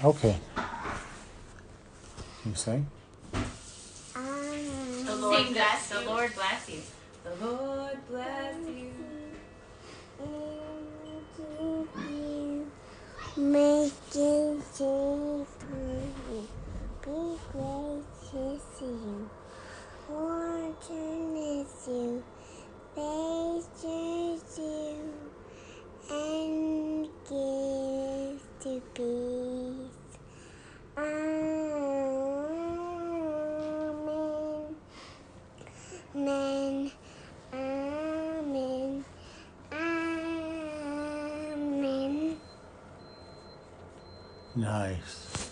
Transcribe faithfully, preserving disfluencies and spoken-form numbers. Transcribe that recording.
Okay. You say? Amen. The Lord bless you. The Lord bless you. The Lord bless you. And give you, make you change you. Be gracious to you. Fortuneous you. Patience you. And give to peace. Amen. Amen. Amen. Amen. Nice.